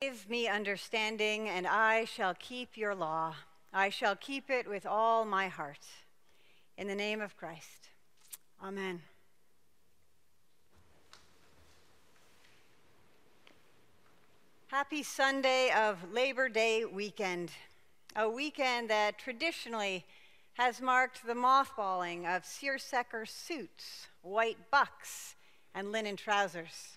Give me understanding, and I shall keep your law. I shall keep it with all my heart. In the name of Christ. Amen. Happy Sunday of Labor Day weekend, a weekend that traditionally has marked the mothballing of seersucker suits, white bucks, and linen trousers.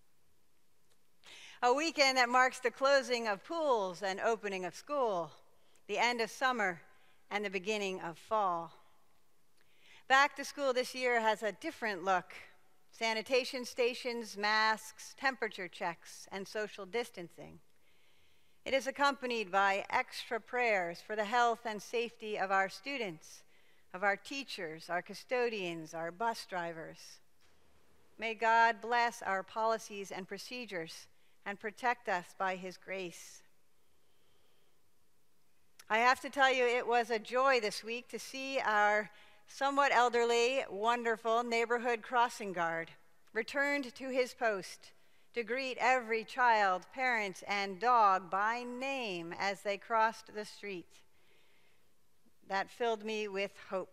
A weekend that marks the closing of pools and opening of school, the end of summer and the beginning of fall. Back to school this year has a different look. Sanitation stations, masks, temperature checks, and social distancing. It is accompanied by extra prayers for the health and safety of our students, of our teachers, our custodians, our bus drivers. May God bless our policies and procedures and protect us by his grace. I have to tell you, it was a joy this week to see our somewhat elderly, wonderful neighborhood crossing guard returned to his post to greet every child, parent, and dog by name as they crossed the street. That filled me with hope.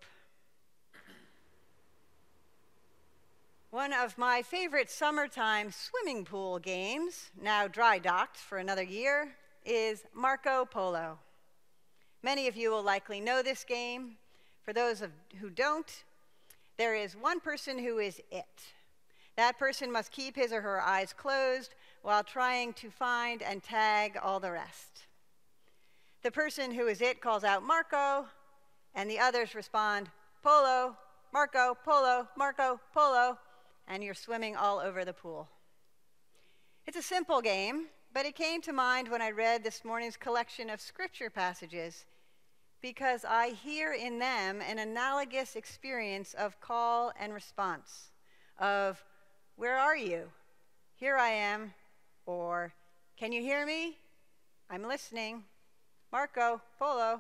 One of my favorite summertime swimming pool games, now dry docked for another year, is Marco Polo. Many of you will likely know this game. For those who don't, there is one person who is it. That person must keep his or her eyes closed while trying to find and tag all the rest. The person who is it calls out Marco, and the others respond, Polo, Marco, Polo, Marco, Polo, and you're swimming all over the pool. It's a simple game, but it came to mind when I read this morning's collection of scripture passages, because I hear in them an analogous experience of call and response, of, where are you? Here I am, or, can you hear me? I'm listening. Marco, Polo.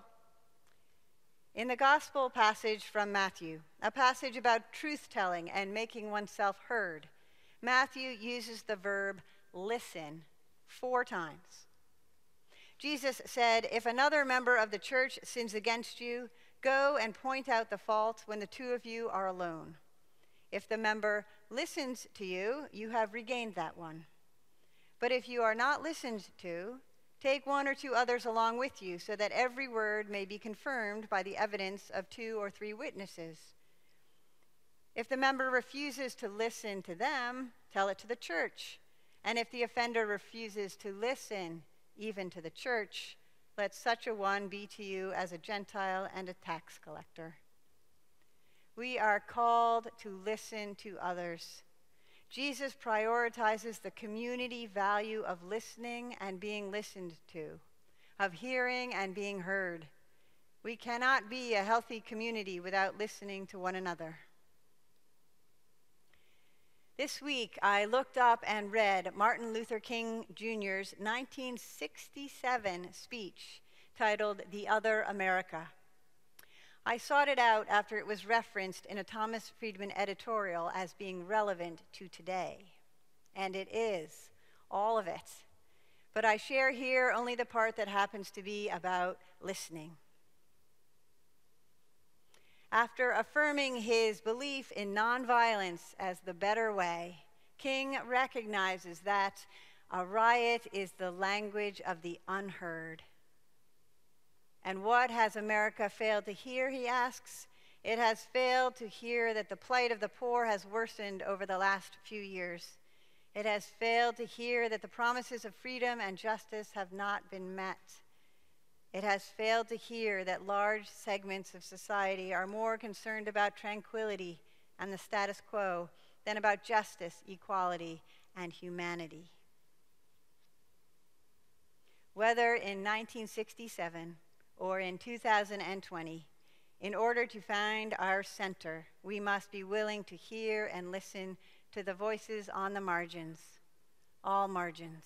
In the gospel passage from Matthew, a passage about truth-telling and making oneself heard, Matthew uses the verb listen 4 times. Jesus said, if another member of the church sins against you, go and point out the fault when the 2 of you are alone. If the member listens to you, you have regained that one. But if you are not listened to, take 1 or 2 others along with you, so that every word may be confirmed by the evidence of 2 or 3 witnesses. If the member refuses to listen to them, tell it to the church. And if the offender refuses to listen, even to the church, let such a one be to you as a Gentile and a tax collector. We are called to listen to others. Jesus prioritizes the community value of listening and being listened to, of hearing and being heard. We cannot be a healthy community without listening to one another. This week, I looked up and read Martin Luther King Jr.'s 1967 speech titled The Other America. I sought it out after it was referenced in a Thomas Friedman editorial as being relevant to today. And it is, all of it. But I share here only the part that happens to be about listening. After affirming his belief in nonviolence as the better way, King recognizes that a riot is the language of the unheard. And what has America failed to hear, he asks? It has failed to hear that the plight of the poor has worsened over the last few years. It has failed to hear that the promises of freedom and justice have not been met. It has failed to hear that large segments of society are more concerned about tranquility and the status quo than about justice, equality, and humanity. Whether in 1967 or in 2020, in order to find our center, we must be willing to hear and listen to the voices on the margins, all margins.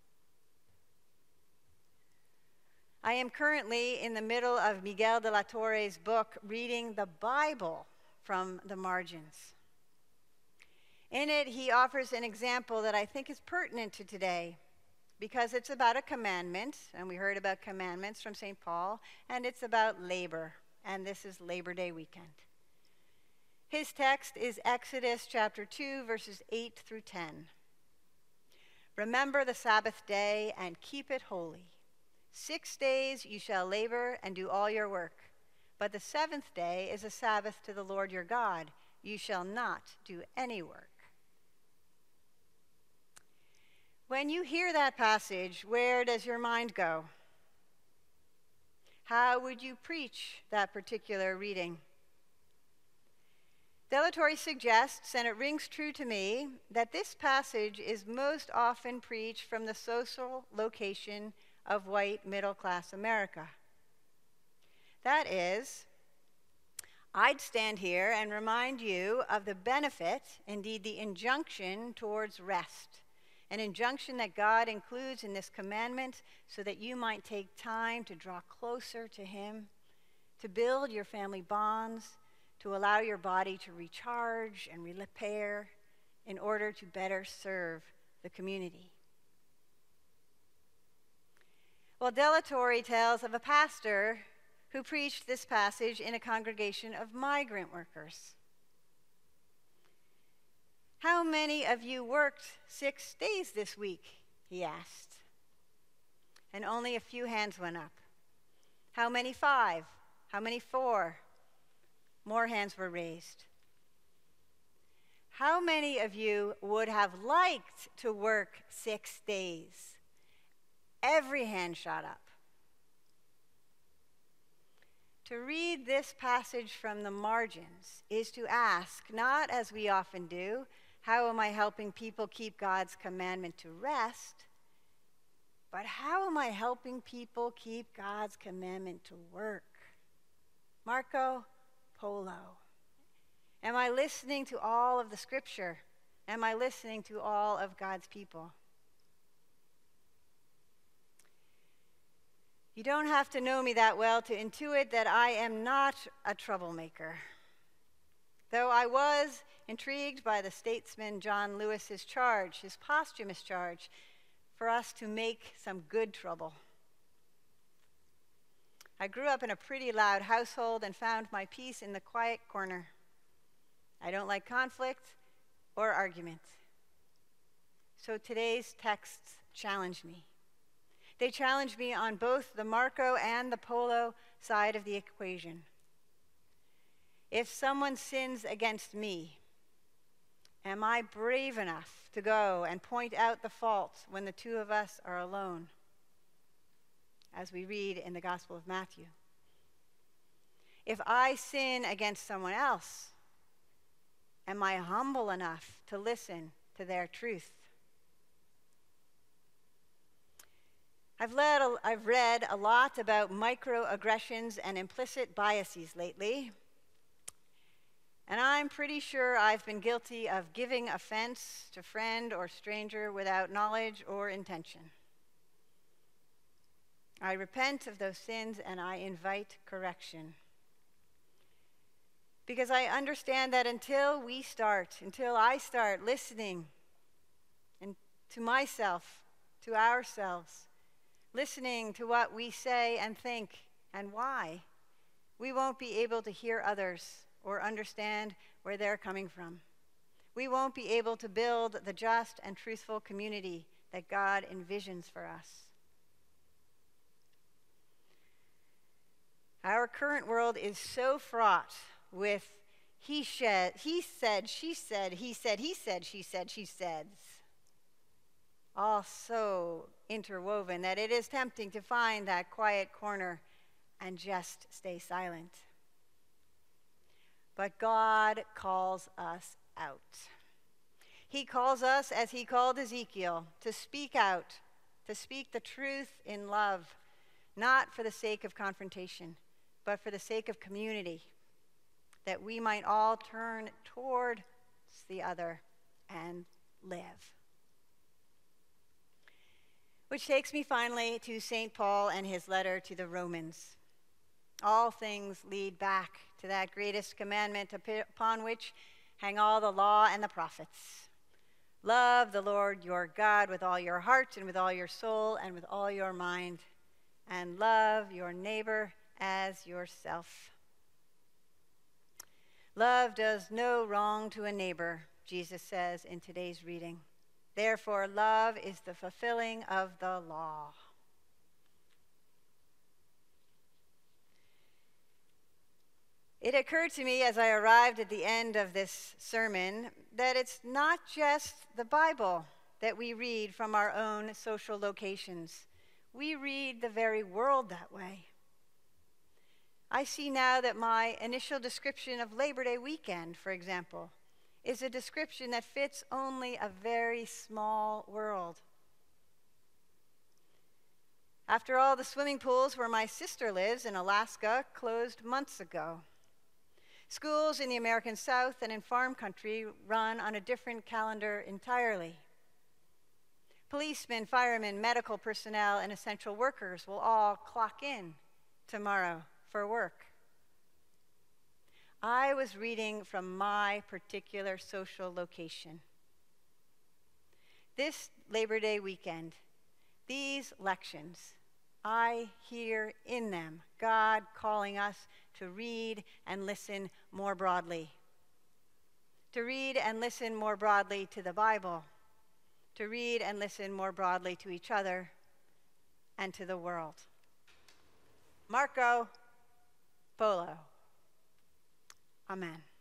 I am currently in the middle of Miguel de la Torre's book, Reading the Bible from the Margins. In it, he offers an example that I think is pertinent to today. because it's about a commandment, and we heard about commandments from St. Paul, and it's about labor, and this is Labor Day weekend. His text is Exodus chapter 2, verses 8 through 10. Remember the Sabbath day and keep it holy. 6 days you shall labor and do all your work, but the seventh day is a Sabbath to the Lord your God. You shall not do any work. When you hear that passage, where does your mind go? How would you preach that particular reading? De La Torre suggests, and it rings true to me, that this passage is most often preached from the social location of white middle-class America. That is, I'd stand here and remind you of the benefit, indeed the injunction towards rest, an injunction that God includes in this commandment so that you might take time to draw closer to Him, to build your family bonds, to allow your body to recharge and repair in order to better serve the community. Well, De La Torre tells of a pastor who preached this passage in a congregation of migrant workers. How many of you worked 6 days this week? He asked. And only a few hands went up. How many 5? How many 4? More hands were raised. How many of you would have liked to work 6 days? Every hand shot up. To read this passage from the margins is to ask, not as we often do, how am I helping people keep God's commandment to rest, but how am I helping people keep God's commandment to work? Marco Polo. Am I listening to all of the scripture? Am I listening to all of God's people? You don't have to know me that well to intuit that I am not a troublemaker. Though I was intrigued by the statesman John Lewis's charge, his posthumous charge, for us to make some good trouble. I grew up in a pretty loud household and found my peace in the quiet corner. I don't like conflict or argument. So today's texts challenge me. They challenge me on both the Marco and the Polo side of the equation. If someone sins against me, am I brave enough to go and point out the fault when the two of us are alone, as we read in the Gospel of Matthew? If I sin against someone else, am I humble enough to listen to their truth? I've read a lot about microaggressions and implicit biases lately, and I'm pretty sure I've been guilty of giving offense to friend or stranger without knowledge or intention. I repent of those sins and I invite correction. Because I understand that until I start listening to myself, to ourselves, listening to what we say and think and why, we won't be able to hear others or understand where they're coming from. We won't be able to build the just and truthful community that God envisions for us. Our current world is so fraught with he said, she said, he said, she said, she said, all so interwoven that it is tempting to find that quiet corner and just stay silent. But God calls us out. He calls us, as he called Ezekiel, to speak out, to speak the truth in love, not for the sake of confrontation, but for the sake of community, that we might all turn towards the other and live. Which takes me finally to St. Paul and his letter to the Romans. All things lead back to that greatest commandment upon which hang all the law and the prophets. Love the Lord your God with all your heart and with all your soul and with all your mind, and love your neighbor as yourself. Love does no wrong to a neighbor, Jesus says in today's reading. Therefore, love is the fulfilling of the law. It occurred to me as I arrived at the end of this sermon that it's not just the Bible that we read from our own social locations. We read the very world that way. I see now that my initial description of Labor Day weekend, for example, is a description that fits only a very small world. After all, the swimming pools where my sister lives in Alaska closed months ago. Schools in the American South and in farm country run on a different calendar entirely. Policemen, firemen, medical personnel, and essential workers will all clock in tomorrow for work. I was reading from my particular social location. This Labor Day weekend, these lections, I hear in them God calling us to read and listen more broadly. To read and listen more broadly to the Bible. To read and listen more broadly to each other and to the world. Marco Polo. Amen.